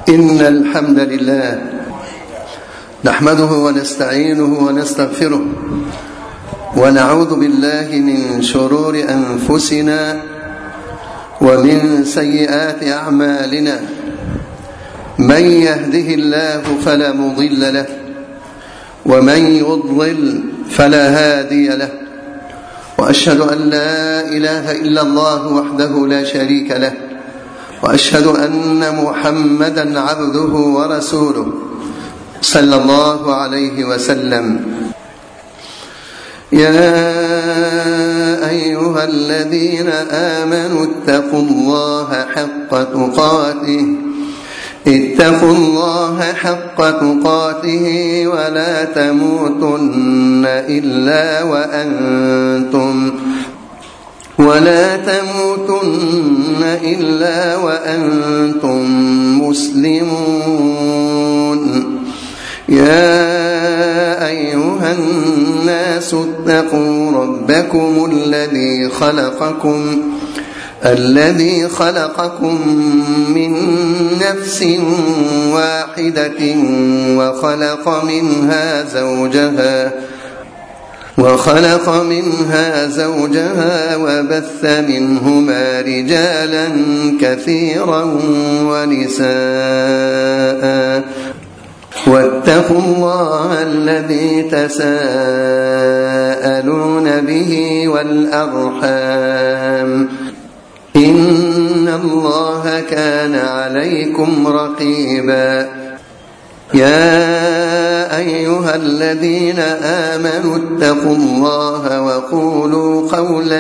إن الحمد لله نحمده ونستعينه ونستغفره ونعوذ بالله من شرور أنفسنا ومن سيئات أعمالنا. من يهده الله فلا مضل له ومن يضلل فلا هادي له، وأشهد أن لا إله إلا الله وحده لا شريك له، وأشهد أن محمدًا عبده ورسوله صلى الله عليه وسلم. يا أيها الذين آمنوا اتقوا الله حق تقاته ولا تموتن إلا وأنتم مسلمون. يا أيها الناس اتقوا ربكم الذي خلقكم من نفس واحدة وخلق منها زوجها وبث منهما رجالا كثيرا ونساء، واتقوا الله الذي تساءلون به والأرحام، إن الله كان عليكم رقيبا. يا أيها الذين آمنوا اتقوا الله وقولوا قولا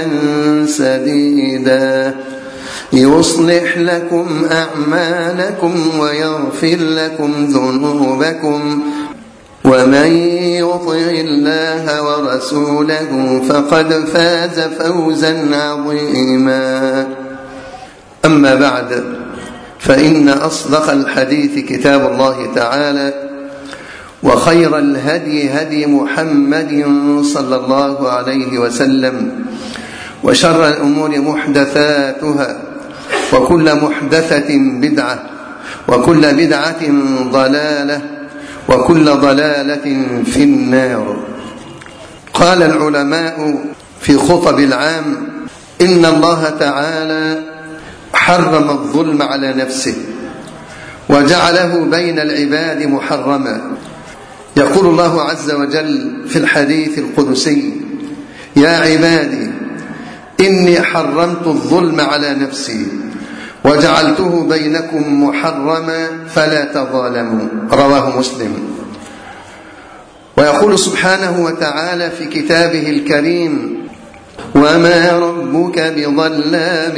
سديدا يصلح لكم أعمالكم ويغفر لكم ذنوبكم، ومن يطع الله ورسوله فقد فاز فوزا عظيما. أما بعد، فإن أصدق الحديث كتاب الله تعالى، وخير الهدي هدي محمد صلى الله عليه وسلم، وشر الأمور محدثاتها، وكل محدثة بدعة، وكل بدعة ضلالة، وكل ضلالة في النار. قال العلماء في خطب العام: إن الله تعالى حرم الظلم على نفسه وجعله بين العباد محرما. يقول الله عز وجل في الحديث القدسي: يا عبادي إني حرمت الظلم على نفسي وجعلته بينكم محرما فلا تظالموا. رواه مسلم. ويقول سبحانه وتعالى في كتابه الكريم: وما ربك بظلام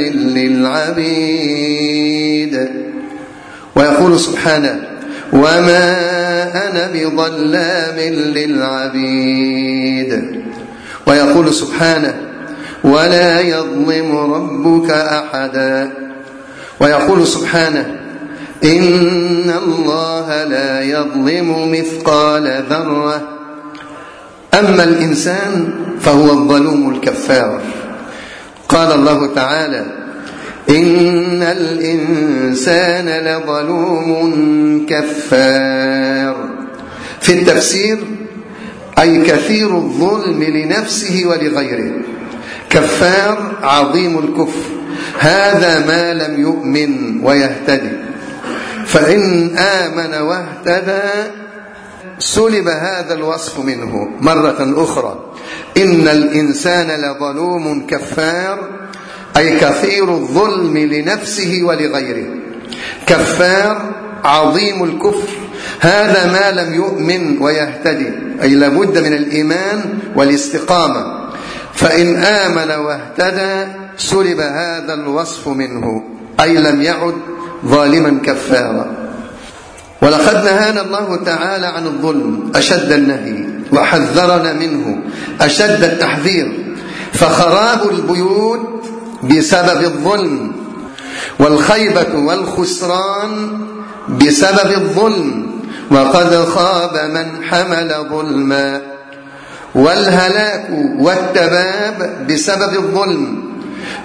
للعبيد. ويقول سبحانه: وما أنا بظلام للعبيد. ويقول سبحانه: ولا يظلم ربك أحدا. ويقول سبحانه: إن الله لا يظلم مثقال ذرة. أما الإنسان فهو الظلوم الكفار. قال الله تعالى: إن الإنسان لظلوم كفار. في التفسير: أي كثير الظلم لنفسه ولغيره. كفار عظيم الكفر، هذا ما لم يؤمن ويهتدي، فإن آمن واهتدى سلب هذا الوصف منه مرة أخرى. إن الإنسان لظلوم كفار، أي كثير الظلم لنفسه ولغيره. كفار عظيم الكفر، هذا ما لم يؤمن ويهتدي، أي لابد من الإيمان والاستقامة. فإن آمن واهتدى سلب هذا الوصف منه، أي لم يعد ظالما كفارا. ولقد نهانا الله تعالى عن الظلم أشد النهي، وحذرنا منه أشد التحذير، فخراب البيوت بسبب الظلم، والخيبة والخسران بسبب الظلم، وقد خاب من حمل ظلما، والهلاك والتباب بسبب الظلم،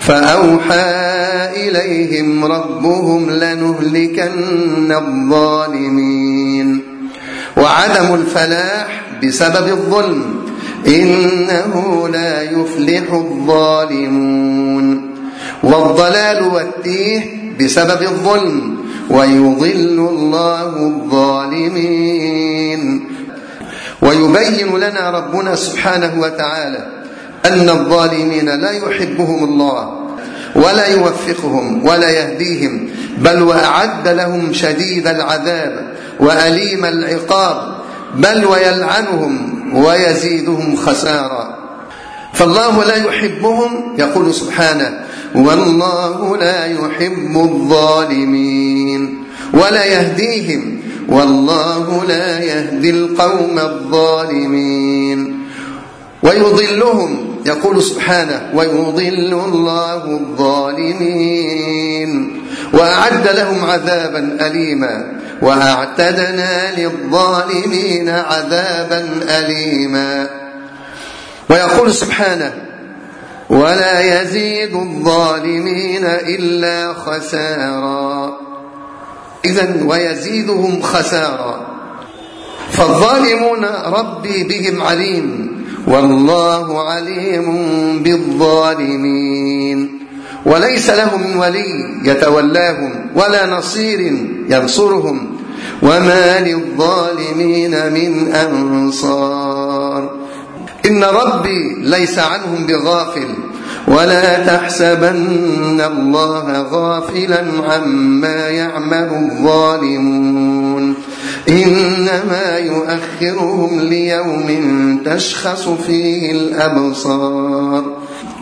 فأوحى إليهم ربهم لنهلكن الظالمين. وعدم الفلاح بسبب الظلم، إنه لا يفلح الظالمون. والضلال والتيه بسبب الظلم، ويضل الله الظالمين. ويبين لنا ربنا سبحانه وتعالى أن الظالمين لا يحبهم الله ولا يوفقهم ولا يهديهم، بل وأعد لهم شديد العذاب وأليم العقاب، بل ويلعنهم ويزيدهم خسارا. فالله لا يحبهم، يقول سبحانه: والله لا يحب الظالمين، ولا يهديهم، والله لا يهدي القوم الظالمين. ويضلهم، يقول سبحانه: ويضل الله الظالمين، وأعد لهم عذابا أليما، وأعتدنا للظالمين عذابا أليما. ويقول سبحانه: ولا يزيد الظالمين إلا خسارا. إذن ويزيدهم خسارا. فالظالمون ربي بهم عليم، والله عليم بالظالمين. وليس لهم ولي يتولاهم ولا نصير ينصرهم، وما للظالمين من أنصار. إن ربي ليس عنهم بغافل، ولا تحسبن الله غافلا عما يعمل الظالمون، إنما يؤخرهم ليوم تشخص فيه الأبصار.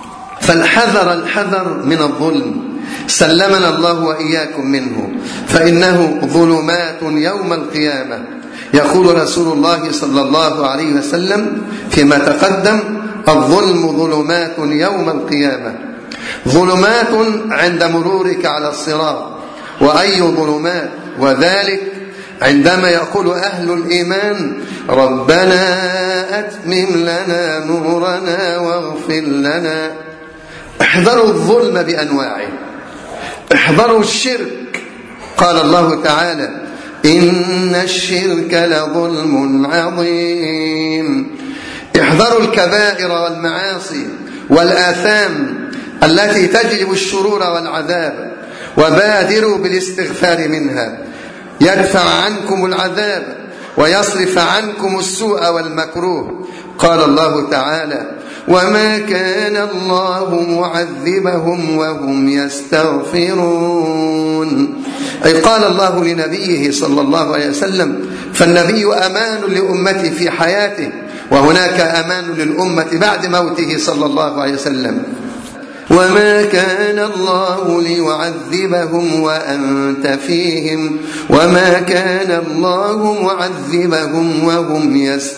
فالحذر من الظلم، سلمنا الله وإياكم منه، فإنه ظلمات يوم القيامة. يقول رسول الله صلى الله عليه وسلم فيما تقدم: الظلم ظلمات يوم القيامة. ظلمات عند مرورك على الصراط. وأي ظلمات؟ وذلك عندما يقول أهل الإيمان: ربنا أتمم لنا نورنا واغفر لنا. احذروا الظلم بأنواعه، احذروا الشرك. قال الله تعالى: إن الشرك لظلم عظيم. احذروا الكبائر والمعاصي والآثام التي تجلب الشرور والعذاب، وبادروا بالاستغفار منها، يدفع عنكم العذاب ويصرف عنكم السوء والمكروه. قال الله تعالى: وما كان الله معذبهم وهم يستغفرون. أي قال الله لنبيه صلى الله عليه وسلم: فالنبي أمان لأمته في حياته، وهناك أمان للأمة بعد موته صلى الله عليه وسلم. وما كان الله ليعذبهم وأنت فيهم، وما كان الله معذبهم وهم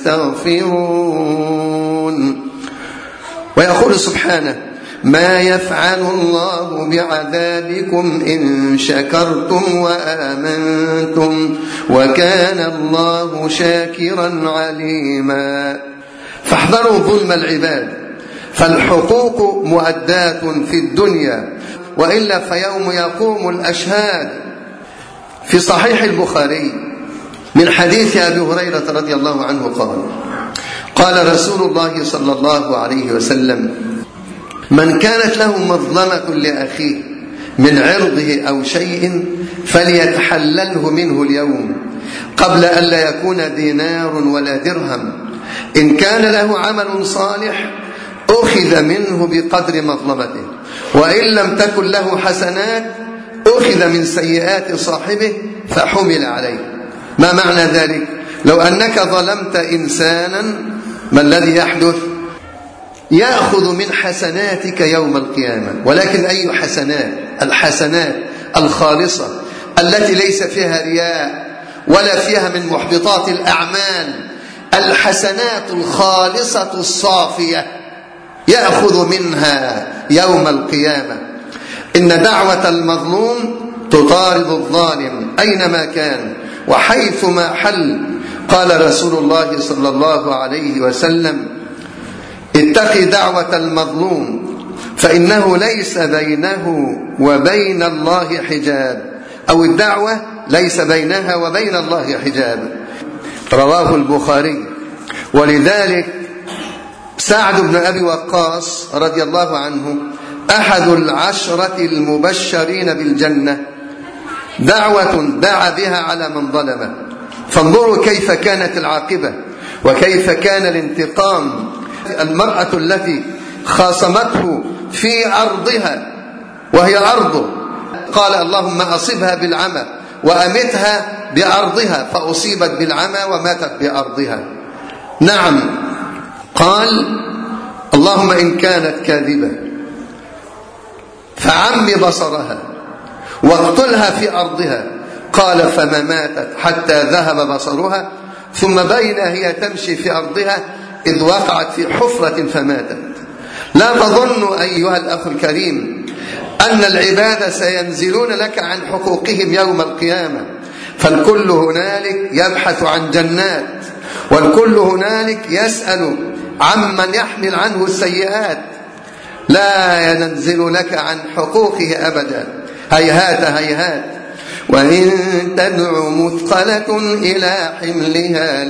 يستغفرون. ويقول سبحانه: ما يفعل الله بعذابكم إن شكرتم وآمنتم، وكان الله شاكرا عليما. فاحذروا ظلم العباد، فالحقوق مؤداة في الدنيا، وإلا فيوم يقوم الأشهاد. في صحيح البخاري من حديث أبي هريرة رضي الله عنه قال رسول الله صلى الله عليه وسلم: من كانت له مظلمة لأخيه من عرضه أو شيء فليتحلله منه اليوم قبل أن لا يكون دينار ولا درهم. إن كان له عمل صالح أخذ منه بقدر مظلمته، وإن لم تكن له حسنات أخذ من سيئات صاحبه فحمل عليه. ما معنى ذلك؟ لو أنك ظلمت إنسانا، ما الذي يحدث؟ يأخذ من حسناتك يوم القيامة. ولكن أي حسنات؟ الحسنات الخالصة التي ليس فيها رياء ولا فيها من محبطات الأعمال، الحسنات الخالصة الصافية يأخذ منها يوم القيامة. إن دعوة المظلوم تطارد الظالم أينما كان وحيثما حل. قال رسول الله صلى الله عليه وسلم: اتق دعوة المظلوم فإنه ليس بينه وبين الله حجاب، أو الدعوة ليس بينها وبين الله حجاب. رواه البخاري. ولذلك سعد بن أبي وقاص رضي الله عنه أحد 10 المبشرين بالجنة دعوة دعا بها على من ظلمه، فانظروا كيف كانت العاقبة وكيف كان الانتقام. المرأة التي خاصمته في أرضها وهي أرضه قال اللهم أصبها بالعمى وأمتها بأرضها، فأصيبت بالعمى وماتت بأرضها. نعم، قال اللهم إن كانت كاذبة فعم بصرها واقتلها في أرضها. قال فما ماتت حتى ذهب بصرها، ثم بين هي تمشي في أرضها إذ وقعت في حفرة فماتت. لا تظن أيها الأخ الكريم أن العباد سينزلون لك عن حقوقهم يوم القيامة، فالكل هنالك يبحث عن جنات، والكل هنالك يسأل عمن يحمل عنه السيئات. لا ينزل لك عن حقوقه أبدا. هيهات هيهات. وإن تدع مثقلة إلى حملها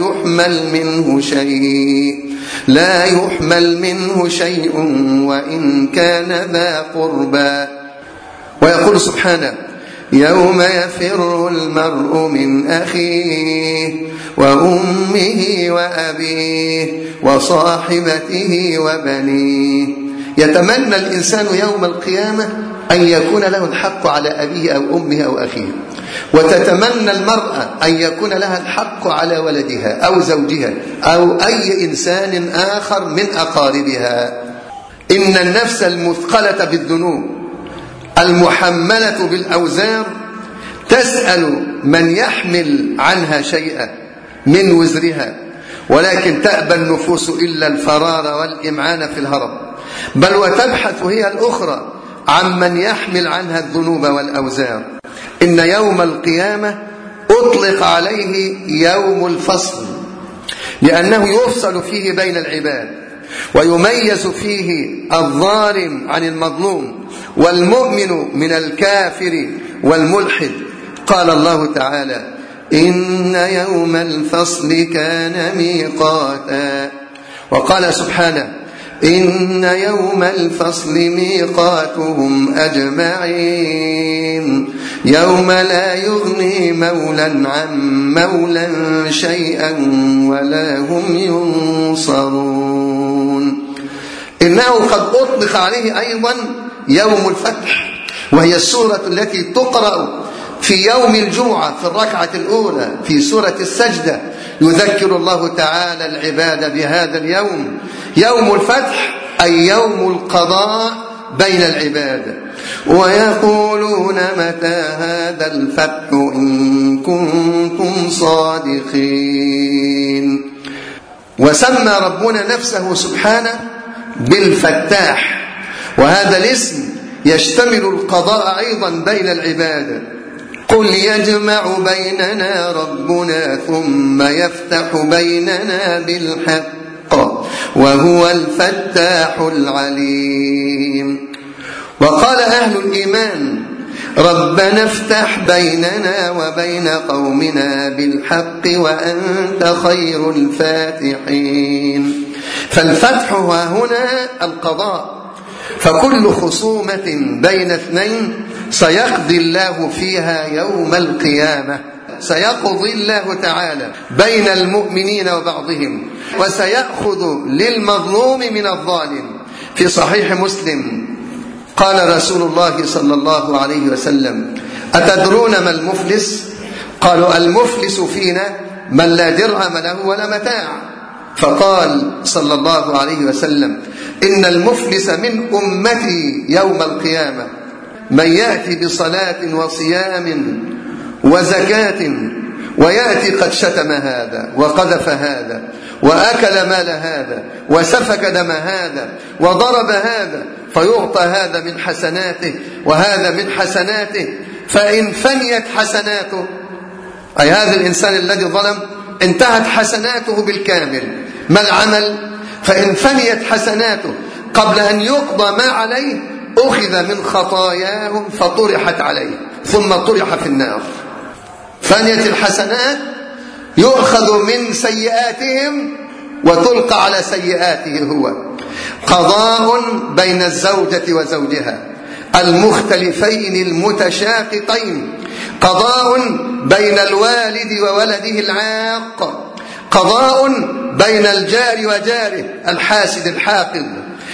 لا يحمل منه شيء وإن كان ذا قربى. ويقول سبحانه يوم يفر المرء من أخيه وأمه وأبيه وصاحبته وبنيه. يتمنى الإنسان يوم القيامة أن يكون له الحق على أبيه أو أمه أو أخيه، وتتمنى المرأة أن يكون لها الحق على ولدها أو زوجها أو أي إنسان آخر من أقاربها. إن النفس المثقلة بالذنوب المحملة بالأوزار تسأل من يحمل عنها شيئا من وزرها، ولكن تأبى النفوس إلا الفرار والإمعان في الهرب، بل وتبحث هي الأخرى عن من يحمل عنها الذنوب والأوزار. إن يوم القيامة أطلق عليه يوم الفصل، لأنه يفصل فيه بين العباد ويميز فيه الظالم عن المظلوم والمؤمن من الكافر والملحد. قال الله تعالى إن يوم الفصل كان ميقاتا. وقال سبحانه إن يوم الفصل ميقاتهم أجمعين يوم لا يغني مولا عن مولا شيئا ولا هم ينصرون. إنه قد أطلق عليه أيضا يوم الفتح، وهي السورة التي تقرأ في يوم الجمعة في الركعة الأولى في سورة السجدة. يذكر الله تعالى العباد بهذا اليوم، يوم الفتح، أي يوم القضاء بين العباد. ويقولون متى هذا الفتح إن كنتم صادقين. وسمى ربنا نفسه سبحانه بالفتاح، وهذا الاسم يشتمل القضاء أيضا بين العباد. قل يجمع بيننا ربنا ثم يفتح بيننا بالحق وهو الفتاح العليم. وقال أهل الإيمان ربنا افتح بيننا وبين قومنا بالحق وأنت خير الفاتحين. فالفتح هنا القضاء، فكل خصومة بين اثنين سيقضي الله فيها يوم القيامة، سيقضي الله تعالى بين المؤمنين وبعضهم، وسيأخذ للمظلوم من الظالم. في صحيح مسلم قال رسول الله صلى الله عليه وسلم أتدرون ما المفلس؟ قالوا المفلس فينا من لا درهم له ولا متاع. فقال صلى الله عليه وسلم إن المفلس من أمتي يوم القيامة من يأتي بصلاة وصيام وزكاة ويأتي قد شتم هذا وقذف هذا وأكل مال هذا وسفك دم هذا وضرب هذا، فيعطى هذا من حسناته وهذا من حسناته، فإن فنيت حسناته، أي هذا الإنسان الذي ظلم انتهت حسناته بالكامل، ما العمل؟ فإن فنيت حسناته قبل أن يقضى ما عليه أخذ من خطاياهم فطرحت عليه ثم طرح في النار. فانية الحسنات يؤخذ من سيئاتهم وتلقى على سيئاته هو. قضاء بين الزوجة وزوجها المختلفين المتشاققين، قضاء بين الوالد وولده العاق، قضاء بين الجار وجاره الحاسد الحاقد،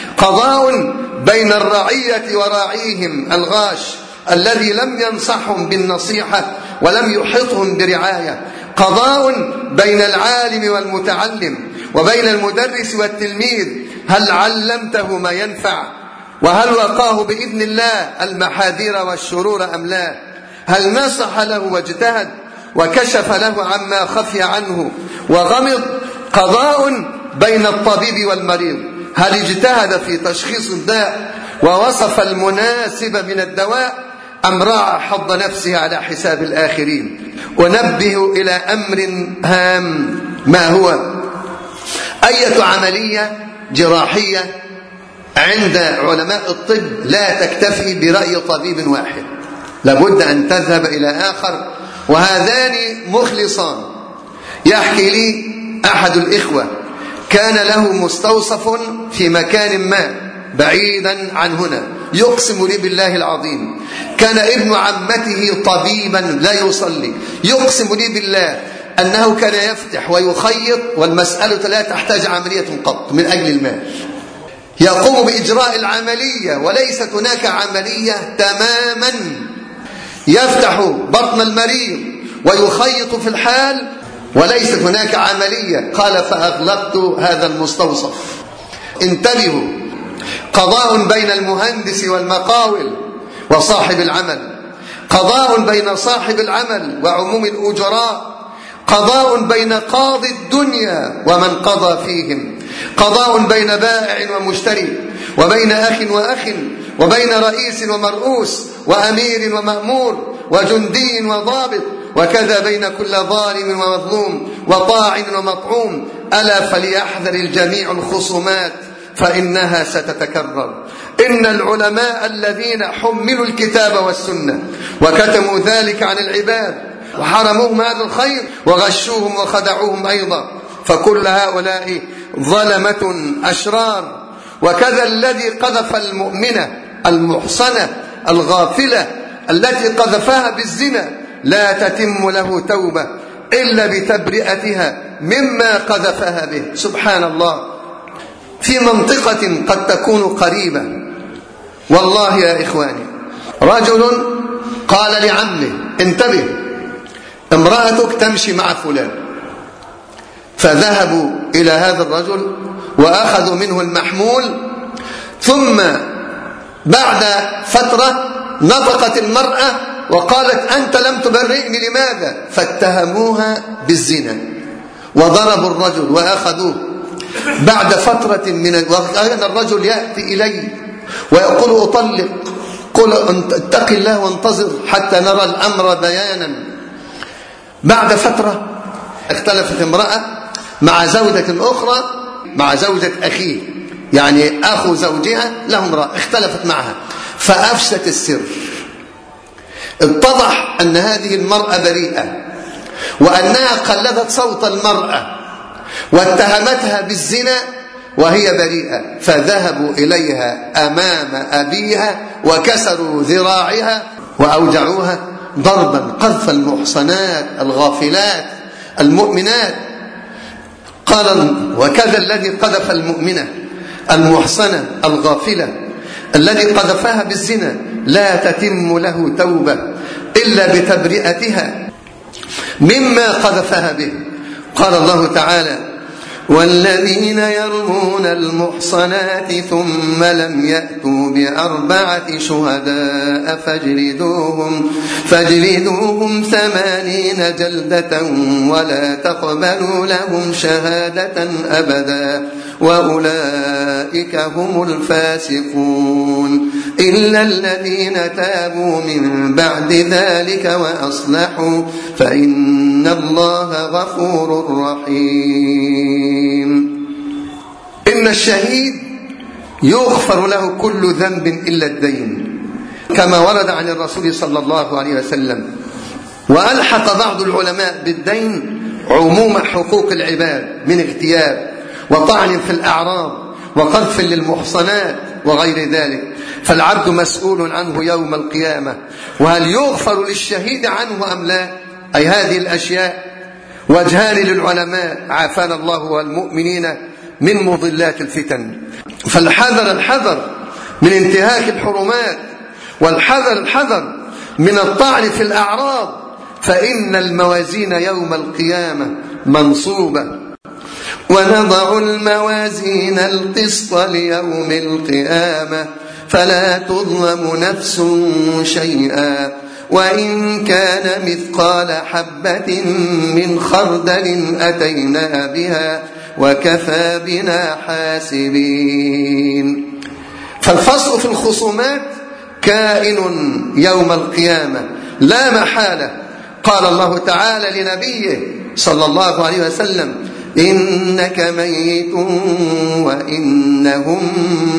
قضاء بين الرعية وراعيهم الغاش الذي لم ينصحهم بالنصيحة ولم يحطهم برعاية، قضاء بين العالم والمتعلم وبين المدرس والتلميذ، هل علمته ما ينفع؟ وهل وقاه بإذن الله المحاذير والشرور أم لا؟ هل نصح له واجتهد وكشف له عما خفي عنه وغمض؟ قضاء بين الطبيب والمريض، هل اجتهد في تشخيص الداء ووصف المناسب من الدواء أم راعى حظ نفسه على حساب الآخرين؟ ونبه إلى أمر هام، ما هو؟ أية عملية جراحية عند علماء الطب لا تكتفي برأي طبيب واحد، لابد أن تذهب إلى آخر، وهذان مخلصان. يحكي لي أحد الإخوة كان له مستوصف في مكان ما بعيدا عن هنا، يقسم لي بالله العظيم كان ابن عمته طبيبا لا يصلي، يقسم لي بالله أنه كان يفتح ويخيط والمسألة لا تحتاج عملية قط من أجل المال، يقوم بإجراء العملية وليست هناك عملية تماما، يفتح بطن المريض ويخيط في الحال وليست هناك عملية. قال فأغلقت هذا المستوصف. انتبهوا، قضاء بين المهندس والمقاول وصاحب العمل، قضاء بين صاحب العمل وعموم الأجراء، قضاء بين قاضي الدنيا ومن قضى فيهم، قضاء بين بائع ومشتري، وبين أخ وأخ، وبين رئيس ومرؤوس، وأمير ومأمور، وجندي وضابط، وكذا بين كل ظالم ومظلوم، وطاع ومطعوم. ألا فليحذر الجميع الخصومات فإنها ستتكرر. إن العلماء الذين حملوا الكتاب والسنة وكتموا ذلك عن العباد وحرموهم هذا الخير وغشوهم وخدعوهم أيضا، فكل هؤلاء ظلمة أشرار. وكذا الذي قذف المؤمنة المحصنة الغافلة التي قذفها بالزنا لا تتم له توبة إلا بتبرئتها مما قذفها به. سبحان الله، في منطقة قد تكون قريبة. والله يا إخواني، رجل قال لعمه انتبه، امرأتك تمشي مع فلان، فذهبوا إلى هذا الرجل وأخذوا منه المحمول، ثم بعد فترة نطقت المرأة وقالت أنت لم تبرئني لماذا؟ فاتهموها بالزنا وضربوا الرجل وأخذوه. بعد فترة وكان الرجل يأتي إلي ويقول أطلق، قل اتق الله وانتظر حتى نرى الأمر بيانا. بعد فترة اختلفت امرأة مع زوجة أخرى، مع زوجة أخيه، يعني أخو زوجها له امرأة اختلفت معها فأفشت السر. اتضح أن هذه المرأة بريئة وأنها قلدت صوت المرأة واتهمتها بالزنا وهي بريئة، فذهبوا إليها أمام أبيها وكسروا ذراعها وأوجعوها ضربا قذف المحصنات الغافلات المؤمنات. قال وكذا الذي قذف المؤمنة المحصنة الغافلة الذي قذفها بالزنا لا تتم له توبة إلا بتبرئتها مما قذفها به. قال الله تعالى والذين يرمون المحصنات ثم لم يأتوا بأربعة شهداء فاجلدوهم 80 جلدة ولا تقبلوا لهم شهادة أبدا وأولئك هم الفاسقون إلا الذين تابوا من بعد ذلك وأصلحوا فإن الله غفور رحيم. إن الشهيد يغفر له كل ذنب إلا الدين، كما ورد عن الرسول صلى الله عليه وسلم. وألحق بعض العلماء بالدين عموم حقوق العباد من اغتياب وطعن في الأعراض وقذف للمحصنات وغير ذلك، فالعبد مسؤول عنه يوم القيامة. وهل يغفر للشهيد عنه أم لا؟ أي هذه الأشياء وجهان للعلماء عافانا الله والمؤمنين من مضلات الفتن. فالحذر من انتهاك الحرمات، والحذر من الطعن في الأعراض، فإن الموازين يوم القيامة منصوبة. ونضع الموازين القسط ليوم القيامة فلا تظلم نفس شيئا وإن كان مثقال حبة من خردل أتينا بها وكفى بنا حاسبين. فالفصل في الخصومات كائن يوم القيامة لا محالة. قال الله تعالى لنبيه صلى الله عليه وسلم: إنك ميت وإنهم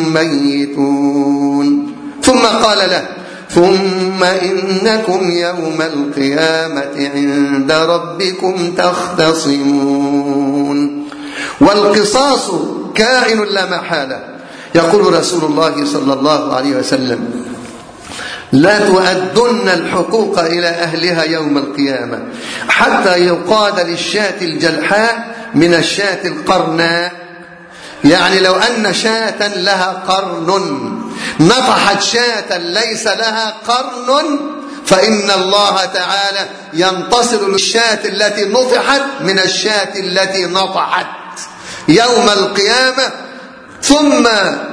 ميتون. ثم قال له: ثم إنكم يوم القيامة عند ربكم تختصمون. والقصاص كائن لا محالة. يقول رسول الله صلى الله عليه وسلم: لا تؤدن الحقوق إلى أهلها يوم القيامة حتى يقاد للشاة الجلحاء من الشاة القرناء. يعني لو أن شاة لها قرن نطحت شاة ليس لها قرن، فإن الله تعالى ينتصر للشاة التي نطحت من الشاة التي نطحت يوم القيامة، ثم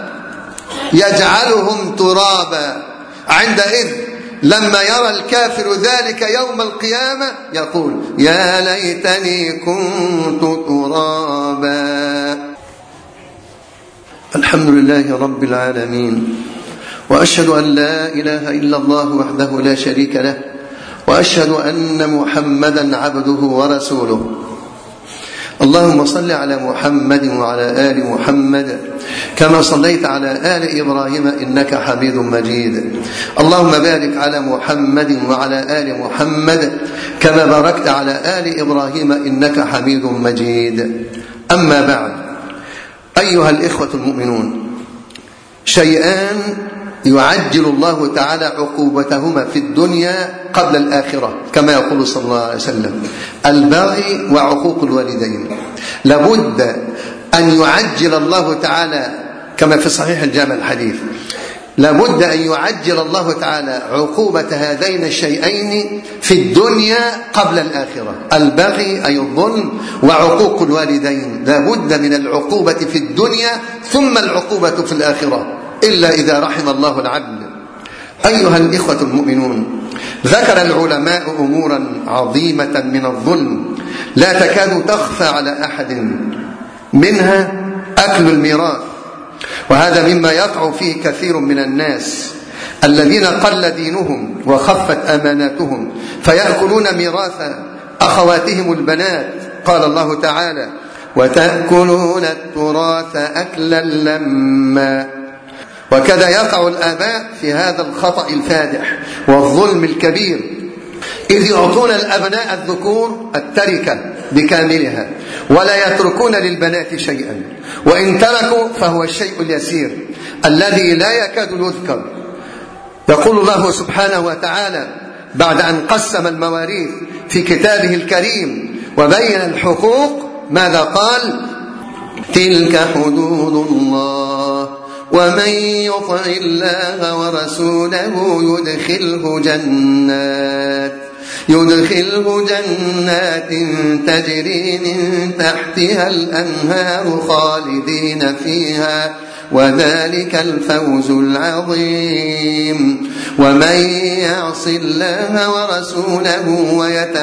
يجعلهم ترابا. عندئذ لما يرى الكافر ذلك يوم القيامة يقول: يا ليتني كنت ترابا. الحمد لله رب العالمين، وأشهد أن لا إله إلا الله وحده لا شريك له، وأشهد أن محمدا عبده ورسوله. اللهم صل على محمد وعلى آل محمد كما صليت على آل إبراهيم إنك حميد مجيد. اللهم بارك على محمد وعلى آل محمد كما باركت على آل إبراهيم إنك حميد مجيد. أما بعد، أيها الإخوة المؤمنون، شيئان يعجل الله تعالى عقوبتهما في الدنيا قبل الآخرة كما يقول صلى الله عليه وسلم: البغي وعقوق الوالدين. لابد أن يعجل الله تعالى كما في صحيح الجامع الحديث، لابد أن يعجل الله تعالى عقوبة هذين الشيئين في الدنيا قبل الآخرة. البغي أي الظلم، وعقوق الوالدين. لابد من العقوبة في الدنيا ثم العقوبة في الآخرة، إلا إذا رحم الله العبد. أيها الإخوة المؤمنون، ذكر العلماء أمورا عظيمة من الظلم لا تكاد تخفى على أحد، منها أكل الميراث، وهذا مما يقع فيه كثير من الناس الذين قل دينهم وخفت أماناتهم فيأكلون ميراث أخواتهم البنات. قال الله تعالى: وتأكلون التراث أكلا لما. وكذا يقع الآباء في هذا الخطأ الفادح والظلم الكبير، إذ يعطون الأبناء الذكور التركة بكاملها ولا يتركون للبنات شيئا، وإن تركوا فهو الشيء اليسير الذي لا يكاد يذكر. يقول الله سبحانه وتعالى بعد أن قسم المواريث في كتابه الكريم وبين الحقوق ماذا قال؟ تلك حدود الله ومن يطع الله ورسوله يدخله جنات تجري من تحتها الأنهار خالدين فيها وذلك الفوز العظيم. ومن يعص الله ورسوله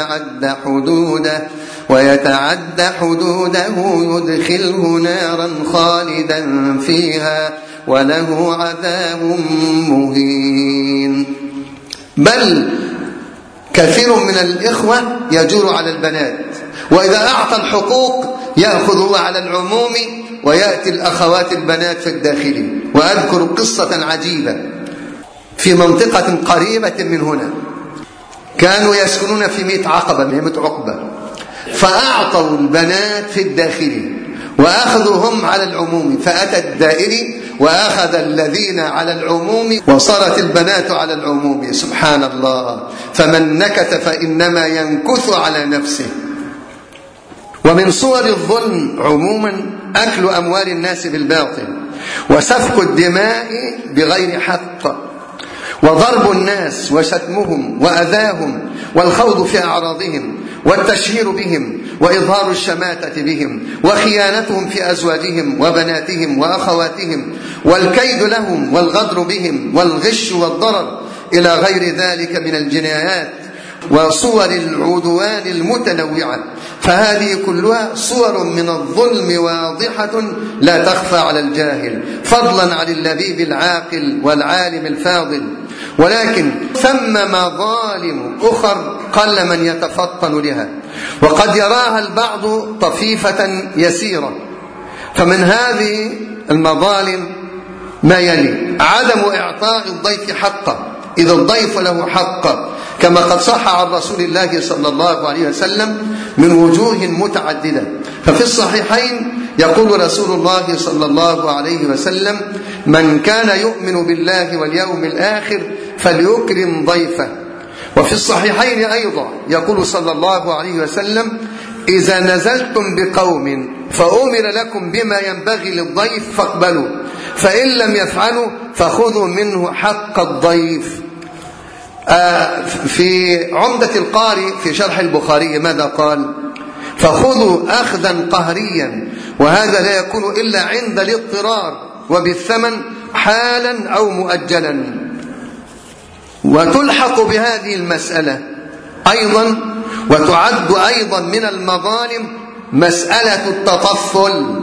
ويتعد حدوده يدخله نارا خالدا فيها وله عذاب مهين. بل كثير من الإخوة يجور على البنات، وإذا أعطى الحقوق يأخذ على العموم ويأتي الأخوات البنات في الداخل. وأذكر قصة عجيبة في منطقة قريبة من هنا، كانوا يسكنون في 100 عقبة، 100 عقبة، فأعطوا البنات في الداخل وأخذوا هم على العموم، فأتى الدائري وأخذ الذين على العموم وصارت البنات على العموم. سبحان الله. فمن نكث فإنما ينكث على نفسه. ومن صور الظلم عموما أكل أموال الناس بالباطل، وسفك الدماء بغير حق، وضرب الناس وشتمهم وأذاهم، والخوض في أعراضهم، والتشهير بهم، وإظهار الشماتة بهم، وخيانتهم في أزواجهم وبناتهم وأخواتهم، والكيد لهم، والغدر بهم، والغش والضرر إلى غير ذلك من الجنايات وصور العدوان المتنوعة. فهذه كلها صور من الظلم واضحة لا تخفى على الجاهل، فضلا عن اللبيب العاقل والعالم الفاضل. ولكن ثم مظالم أخر قل من يتفطن لها، وقد يراها البعض طفيفة يسيرة. فمن هذه المظالم ما يلي: عدم إعطاء الضيف حقه، إذا الضيف له حق، كما قد صح عن رسول الله صلى الله عليه وسلم من وجوه متعددة. ففي الصحيحين يقول رسول الله صلى الله عليه وسلم: من كان يؤمن بالله واليوم الآخر فليكرم ضيفه. وفي الصحيحين أيضا يقول صلى الله عليه وسلم: إذا نزلتم بقوم فأمر لكم بما ينبغي للضيف فاقبلوا، فإن لم يفعلوا فخذوا منه حق الضيف. في عمدة القاري في شرح البخاري ماذا قال؟ فخذوا أخذا قهريا، وهذا لا يكون إلا عند الاضطرار وبالثمن حالا أو مؤجلا. وتلحق بهذه المسألة أيضا وتعد أيضا من المظالم مسألة التطفل.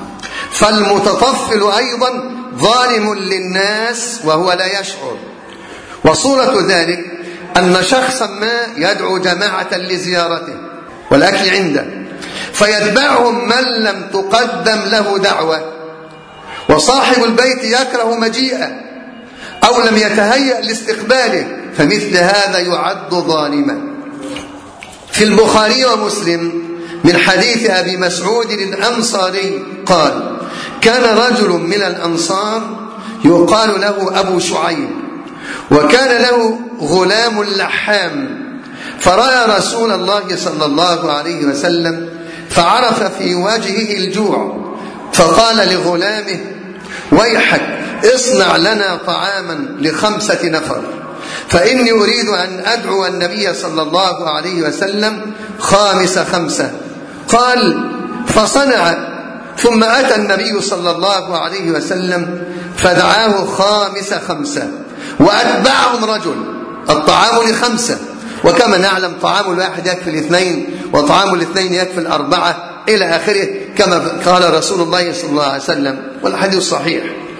فالمتطفل أيضا ظالم للناس وهو لا يشعر. وصورة ذلك أن شخصا ما يدعو جماعة لزيارته والأكل عنده، فيتبعهم من لم تقدم له دعوة، وصاحب البيت يكره مجيئه أو لم يتهيأ لاستقباله، فمثل هذا يعد ظالما. في البخاري ومسلم من حديث أبي مسعود الأنصاري قال: كان رجل من الأنصار يقال له أبو شعيب، وكان له غلام لحام، فرأى رسول الله صلى الله عليه وسلم فعرف في وجهه الجوع، فقال لغلامه: ويحك اصنع لنا طعاما ل5 نفر، فإني أريد أن أدعو النبي صلى الله عليه وسلم 5. قال: فصنع، ثم أتى النبي صلى الله عليه وسلم فدعاه 5، وأتبعهم رجل. الطعام ل5، وكما نعلم طعام الواحد يكفي 2، وطعام 2 يكفي 4 إلى آخره، كما قال رسول الله صلى الله عليه وسلم، والحديث صحيح.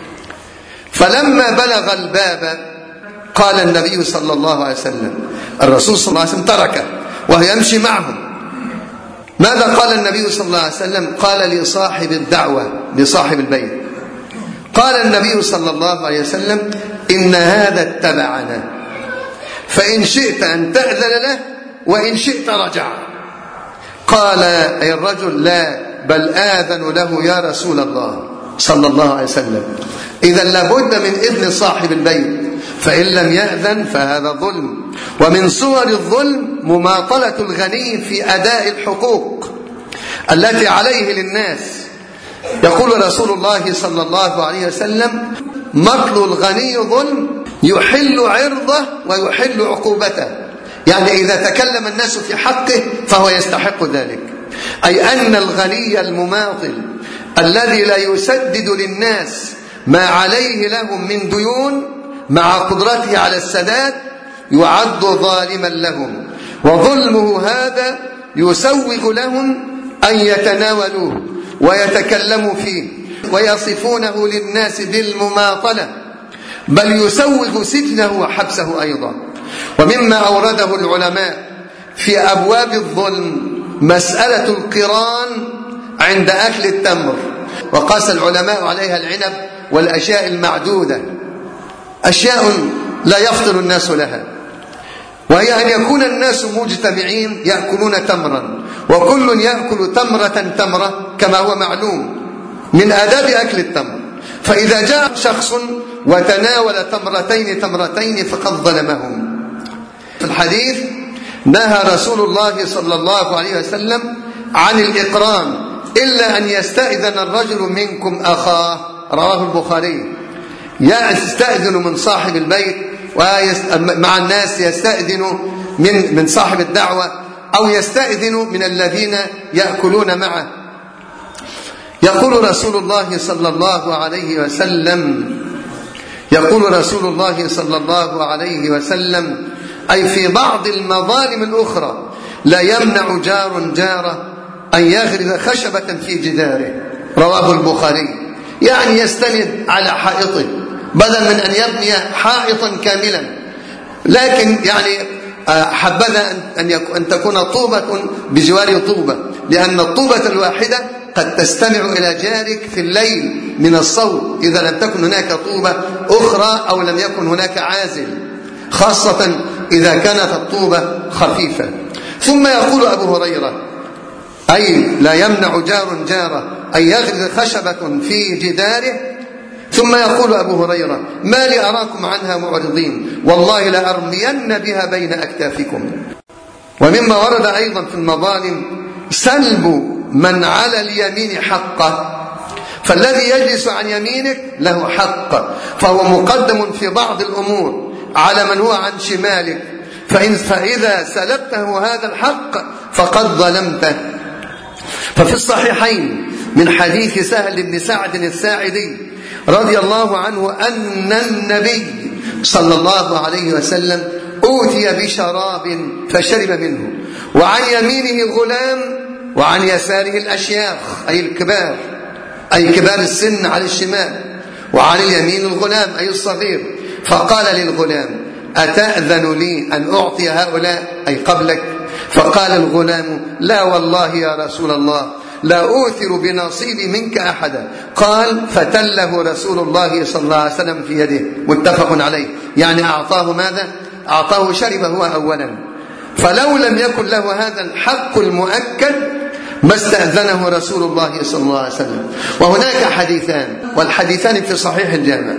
فلما بلغ الباب قال النبي صلى الله عليه وسلم، الرسول صلى الله عليه وسلم تركه وهو يمشي معهم. ماذا قال النبي صلى الله عليه وسلم؟ قال لصاحب الدعوة، لصاحب البيت، قال النبي صلى الله عليه وسلم: إن هذا اتبعنا، فإن شئت أن تأذن له وإن شئت رجع. قال أي الرجل: لا، بل آذن له يا رسول الله صلى الله عليه وسلم. إذا لابد من إذن صاحب البيت، فإن لم يأذن فهذا ظلم. ومن صور الظلم مماطلة الغني في أداء الحقوق التي عليه للناس. يقول رسول الله صلى الله عليه وسلم: مطل الغني ظلم يحل عرضه ويحل عقوبته. يعني إذا تكلم الناس في حقه فهو يستحق ذلك، أي أن الغني المماطل الذي لا يسدد للناس ما عليه لهم من ديون مع قدرته على السداد يعد ظالما لهم، وظلمه هذا يسوغ لهم أن يتناولوه ويتكلموا فيه ويصفونه للناس بالمماطلة، بل يسوغ سجنه وحبسه أيضا. ومما أورده العلماء في أبواب الظلم مسألة القران عند أكل التمر. وقاس العلماء عليها العنب والأشياء المعدودة، أشياء لا يفطر الناس لها، وهي أن يكون الناس مجتمعين يأكلون تمرا، وكل يأكل تمرة كما هو معلوم من آداب أكل التمر. فإذا جاء شخص وتناول تمرتين فقد ظلمهم. في الحديث نهى رسول الله صلى الله عليه وسلم عن الإقران إلا أن يستأذن الرجل منكم أخاه، رواه البخاري. يستأذن من صاحب البيت مع الناس، يستأذن من صاحب الدعوة، أو يستأذن من الذين يأكلون معه. يقول رسول الله صلى الله عليه وسلم أي في بعض المظالم الأخرى: لا يمنع جار جاره أن يغرز خشبة في جداره، رواه البخاري. يعني يستند على حائطه بدل من أن يبني حائطا كاملا، لكن يعني حبذا أن تكون طوبة بجوار طوبة، لأن الطوبة الواحدة قد تستمع إلى جارك في الليل من الصوت إذا لم تكن هناك طوبة أخرى أو لم يكن هناك عازل، خاصة إذا كانت الطوبة خفيفة. ثم يقول أبو هريرة أي لا يمنع جار جاره أن يغرز خشبة في جداره. ثم يقول أبو هريرة: ما لي أراكم عنها معرضين، والله لأرمين بها بين أكتافكم. ومما ورد أيضا في المظالم سلب من على اليمين حقه، فالذي يجلس عن يمينك له حق، فهو مقدم في بعض الأمور على من هو عن شمالك، فإذا سلبته هذا الحق فقد ظلمته. ففي الصحيحين من حديث سهل بن سعد الساعدي رضي الله عنه أن النبي صلى الله عليه وسلم أوتي بشراب فشرب منه، وعن يمينه غلام وعن يساره الأشياخ أي الكبار، أي كبار السن على الشمال، وعن اليمين الغلام أي الصغير. فقال للغلام: أتأذن لي أن أعطي هؤلاء أي قبلك؟ فقال الغلام: لا والله يا رسول الله، لا أوثر بنصيبي منك أحدا. قال: فتله رسول الله صلى الله عليه وسلم في يده، متفق عليه. يعني أعطاه ماذا؟ أعطاه شرب هو أولا، فلو لم يكن له هذا الحق المؤكد ما استأذنه رسول الله صلى الله عليه وسلم. وهناك حديثان، والحديثان في صحيح الجامع.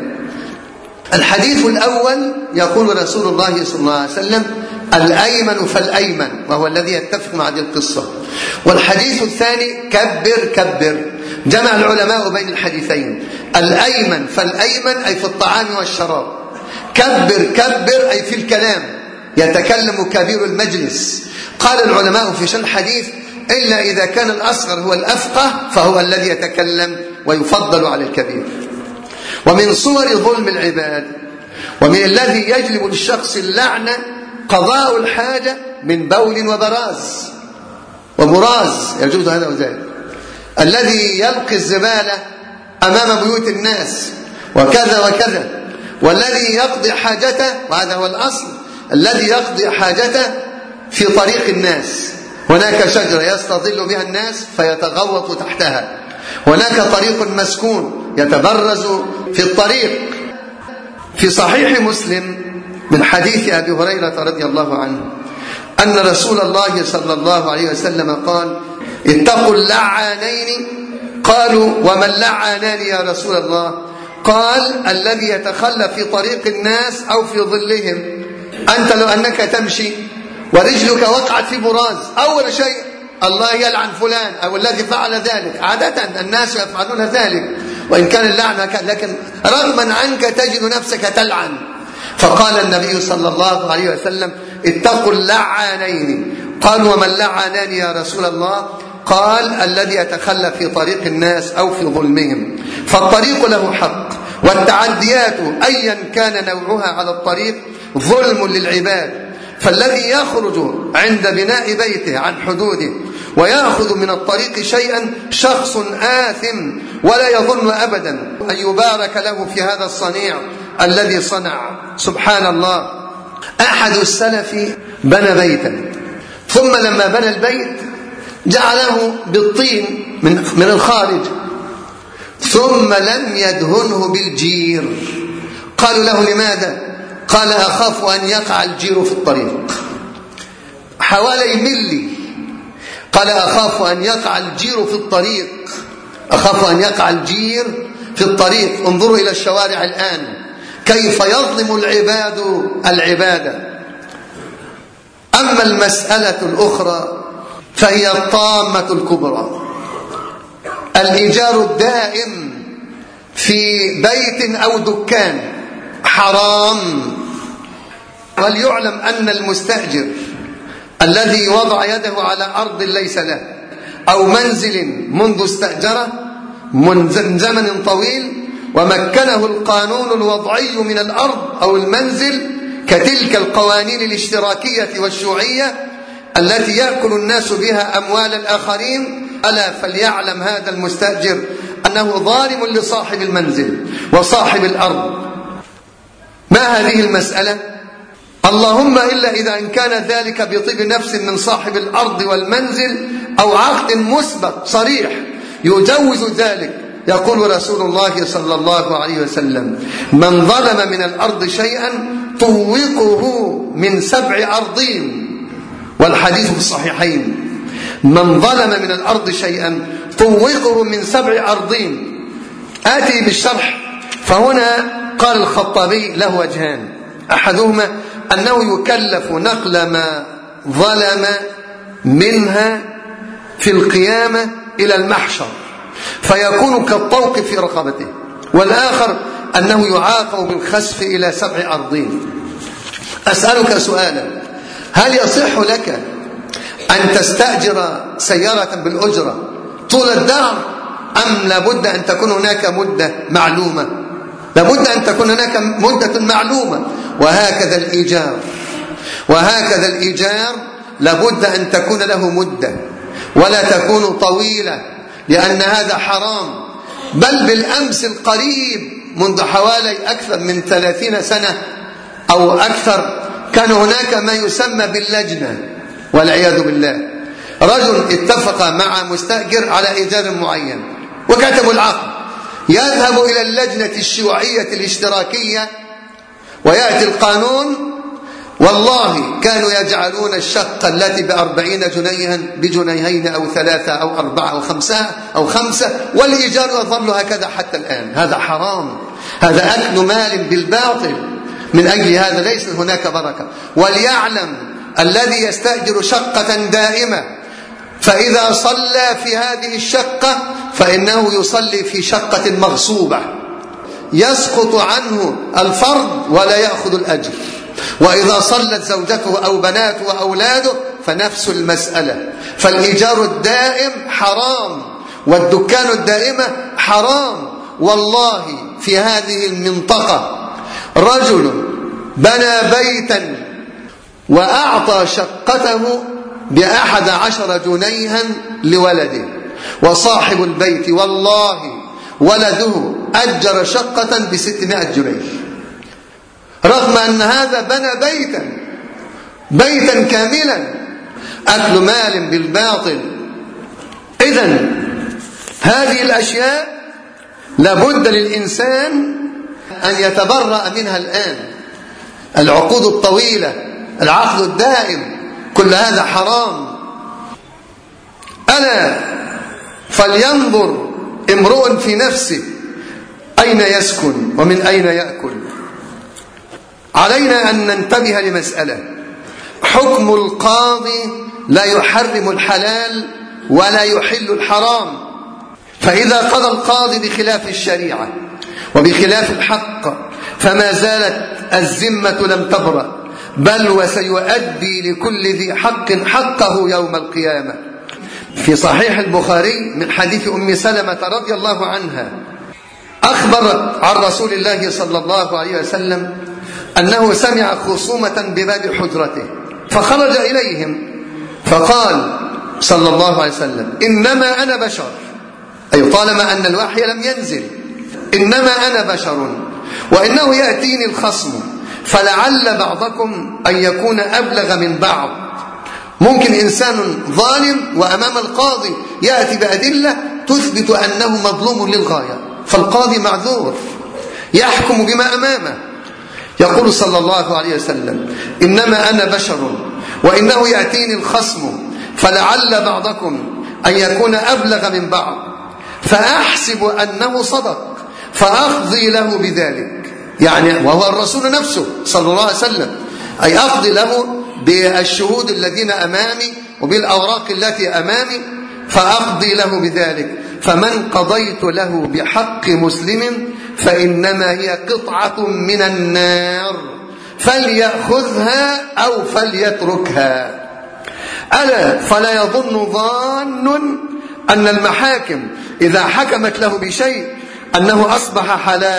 الحديث الأول يقول رسول الله صلى الله عليه وسلم: الأيمن فالأيمن، وهو الذي يتفق مع هذه القصة. والحديث الثاني: كبر كبر. جمع العلماء بين الحديثين: الأيمن فالأيمن أي في الطعام والشراب، كبر كبر أي في الكلام، يتكلم كبير المجلس. قال العلماء في شأن الحديث: إلا إذا كان الأصغر هو الأفقه فهو الذي يتكلم ويفضل على الكبير. ومن صور ظلم العباد ومن الذي يجلب للشخص اللعنة قضاء الحاجة من بول وبراز وبراز، يجوز هذا وذاك، الذي يلقي الزبالة أمام بيوت الناس وكذا وكذا، والذي يقضي حاجته، وهذا هو الأصل، الذي يقضي حاجته في طريق الناس. هناك شجرة يستظل بها الناس فيتغوط تحتها، هناك طريق مسكون يتبرز في الطريق. في صحيح مسلم من حديث أبي هريرة رضي الله عنه أن رسول الله صلى الله عليه وسلم قال: اتقوا اللعانين. قالوا: وما اللعانان يا رسول الله؟ قال: الذي يتخلى في طريق الناس أو في ظلهم. أنت لو أنك تمشي ورجلك وقعت في براز، أول شيء الله يلعن فلان أو الذي فعل ذلك. عادة الناس يفعلون ذلك وإن كان اللعنة، لكن رغما عنك تجد نفسك تلعن. فقال النبي صلى الله عليه وسلم: اتقوا اللعانين. قالوا: وما اللعانان يا رسول الله؟ قال: الذي يتخلى في طريق الناس أو في ظلمهم. فالطريق له حق، والتعديات أيا كان نوعها على الطريق ظلم للعباد. فالذي يخرج عند بناء بيته عن حدوده ويأخذ من الطريق شيئا شخص آثم، ولا يظن أبدا أن يبارك له في هذا الصنيع الذي صنع. سبحان الله. أحد السلف بنى بيتا، ثم لما بنى البيت جعله بالطين من الخارج، ثم لم يدهنه بالجير. قالوا له: لماذا؟ قال: أخاف أن يقع الجير في الطريق. حوالي ملي. قال: أخاف أن يقع الجير في الطريق، أخاف أن يقع الجير في الطريق. انظروا إلى الشوارع الآن كيف يظلم العباد العبادة. أما المسألة الأخرى فهي الطامة الكبرى، الإيجار الدائم في بيت أو دكان حرام. وليعلم أن المستأجر الذي وضع يده على أرض ليس له أو منزل منذ استأجره من زمن طويل ومكنه القانون الوضعي من الأرض أو المنزل كتلك القوانين الاشتراكية والشيوعية التي يأكل الناس بها أموال الآخرين، ألا فليعلم هذا المستأجر أنه ظالم لصاحب المنزل وصاحب الأرض. ما هذه المسألة؟ اللهم إلا إذا إن كان ذلك بطيب نفس من صاحب الأرض والمنزل أو عقد مسبق صريح يجوز ذلك. يقول رسول الله صلى الله عليه وسلم: من ظلم من الأرض شيئا طوقه من 7 أرضين، والحديث في الصحيحين: من ظلم من الأرض شيئا طوقه من 7 أرضين. آتي بالشرح. فهنا قال الخطابي له وجهان: أحدهما أنه يكلف نقل ما ظلم منها في القيامة إلى المحشر فيكون كالطوق في رقبته، والآخر أنه يعاقب بالخسف إلى 7 أرضين. أسألك سؤالا: هل يصح لك أن تستأجر سيارة بالأجرة طول الدهر، أم لابد أن تكون هناك مدة معلومة؟ لابد أن تكون هناك مدة معلومة. وهكذا الإيجار لابد أن تكون له مدة ولا تكون طويلة، لأن هذا حرام. بل بالأمس القريب منذ حوالي أكثر من 30 سنة أو أكثر كان هناك ما يسمى باللجنة، والعياذ بالله. رجل اتفق مع مستأجر على إيجار معين وكتبوا العقد، يذهب إلى اللجنة الشيوعية الاشتراكية ويأتي القانون. والله كانوا يجعلون الشقة التي ب40 جنيها بجنيهين أو 3 أو 4 أو 5 والإيجار يظل هكذا حتى الآن. هذا حرام، هذا أكل مال بالباطل. من أجل هذا ليس هناك بركة. وليعلم الذي يستأجر شقة دائمة فإذا صلى في هذه الشقة فإنه يصلي في شقة مغصوبة، يسقط عنه الفرض ولا يأخذ الأجر. وإذا صلت زوجته أو بناته وأولاده فنفس المسألة. فالإيجار الدائم حرام والدكان الدائمة حرام. والله في هذه المنطقة رجل بنى بيتا وأعطى شقته ب11 جنيها لولده، وصاحب البيت والله ولده أجر شقة ب600 جنيه، رغم أن هذا بنى بيتا كاملا. أكل مال بالباطل. إذن هذه الأشياء لابد للإنسان أن يتبرأ منها الآن. العقود الطويلة، العقد الدائم، كل هذا حرام. ألا فلينظر امرؤ في نفسه أين يسكن ومن أين يأكل. علينا أن ننتبه لمسألة: حكم القاضي لا يحرم الحلال ولا يحل الحرام. فإذا قضى القاضي بخلاف الشريعة وبخلاف الحق فما زالت الذمة لم تبرأ، بل وسيؤدي لكل ذي حق حقه يوم القيامة. في صحيح البخاري من حديث أم سلمة رضي الله عنها أخبرت عن رسول الله صلى الله عليه وسلم أنه سمع خصومة بباب حجرته فخرج إليهم فقال صلى الله عليه وسلم: إنما أنا بشر، أي طالما أن الوحي لم ينزل، إنما أنا بشر وإنه يأتيني الخصم فلعل بعضكم أن يكون أبلغ من بعض. ممكن إنسان ظالم وأمام القاضي يأتي بأدلة تثبت أنه مظلوم للغاية، فالقاضي معذور يحكم بما أمامه. يقول صلى الله عليه وسلم: إنما أنا بشر وإنه يأتيني الخصم فلعل بعضكم أن يكون أبلغ من بعض فأحسب أنه صدق فأقضي له بذلك، يعني وهو الرسول نفسه صلى الله عليه وسلم، أي أقضي له بالشهود الذين أمامي وبالأوراق التي أمامي فأقضي له بذلك. فمن قضيت له بحق مسلم فإنما هي قطعة من النار فليأخذها أو فليتركها. ألا فلا يظن ظان أن المحاكم إذا حكمت له بشيء أنه أصبح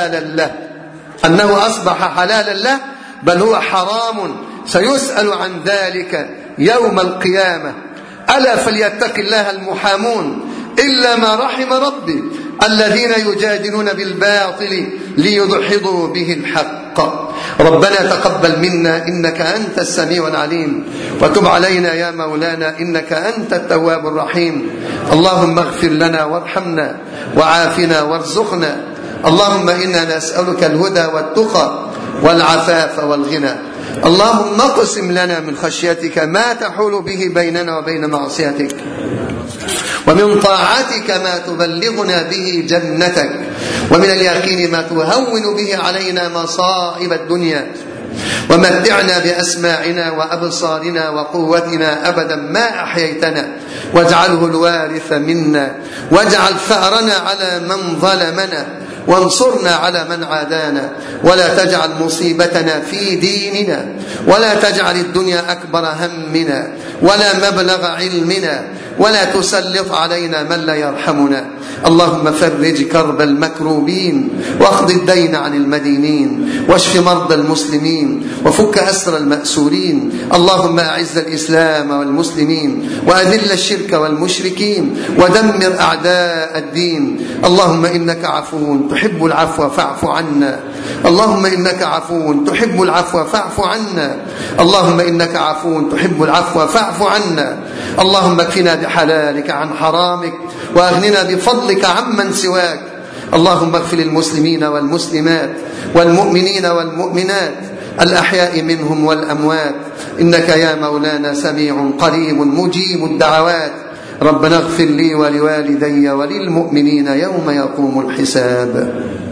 حلالا له، بل هو حرام سيسأل عن ذلك يوم القيامة. ألا فليتق الله المحامون إلا ما رحم ربي الذين يجادلون بالباطل ليدحضوا به الحق. ربنا تقبل منا إنك أنت السميع العليم، وتب علينا يا مولانا إنك أنت التواب الرحيم. اللهم اغفر لنا وارحمنا وعافنا وارزقنا. اللهم إنا نسألك الهدى والتقى والعفاف والغنى. اللهم اقسم لنا من خشيتك ما تحول به بيننا وبين معصيتك، ومن طاعتك ما تبلغنا به جنتك، ومن اليقين ما تهون به علينا مصائب الدنيا، ومتعنا بأسماعنا وأبصارنا وقوتنا أبدا ما أحييتنا، واجعله الوارث منا، واجعل ثأرنا على من ظلمنا، وانصرنا على من عادانا، ولا تجعل مصيبتنا في ديننا، ولا تجعل الدنيا أكبر همنا ولا مبلغ علمنا، ولا تسلط علينا من لا يرحمنا. اللهم فرج كرب المكروبين، واقض الدين عن المدينين، واشف مرضى المسلمين، وفك أسر المأسورين. اللهم أعز الإسلام والمسلمين، وأذل الشرك والمشركين، ودمر أعداء الدين. اللهم إنك عفو تحب العفو فاعف عنا. اللهم إنك عفو تحب العفو فاعف عنا. اللهم إنك عفو تحب العفو فاعف عنا. اللهم اكفنا بحلالك عن حرامك، وأغننا بفضلك عمن سواك. اللهم اغفر للمسلمين والمسلمات والمؤمنين والمؤمنات الأحياء منهم والأموات، إنك يا مولانا سميع قريب مجيب الدعوات. ربنا اغفر لي ولوالدي وللمؤمنين يوم يقوم الحساب.